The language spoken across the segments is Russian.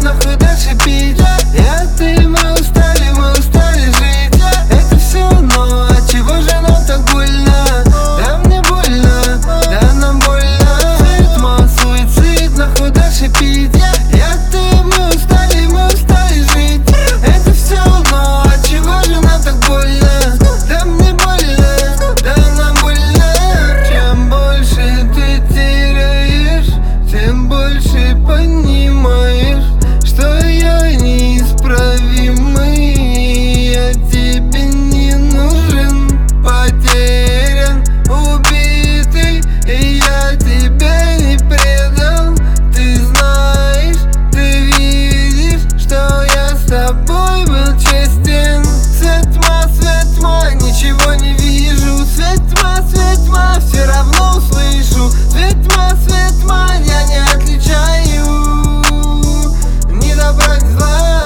нахуй дальше пить. Я, ты, мы устали жить. Это все, но отчего же нам так больно? Да мне больно, да нам больно. Ритма, суицид, нахуй дальше пить. Я, ты, мы устали жить. Это все, но отчего же нам так больно? Да мне больно, да нам больно. Чем больше ты теряешь, тем больше понимаешь, что я неисправимый. Я тебе не нужен, потерян, убитый, и я тебя не предал. Ты знаешь, ты видишь, что я с тобой был честен. Свет тьма, ничего не вижу. Свет тьма, все равно услышу. Свет тьма, я не отличаю ни добра, ни зла.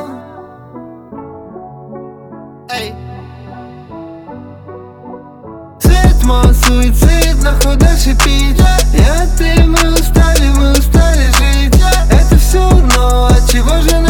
Эй. Свет тьма, суицид, нахуй дальше пить. Я, ты, мы устали жить. Это все, но отчего же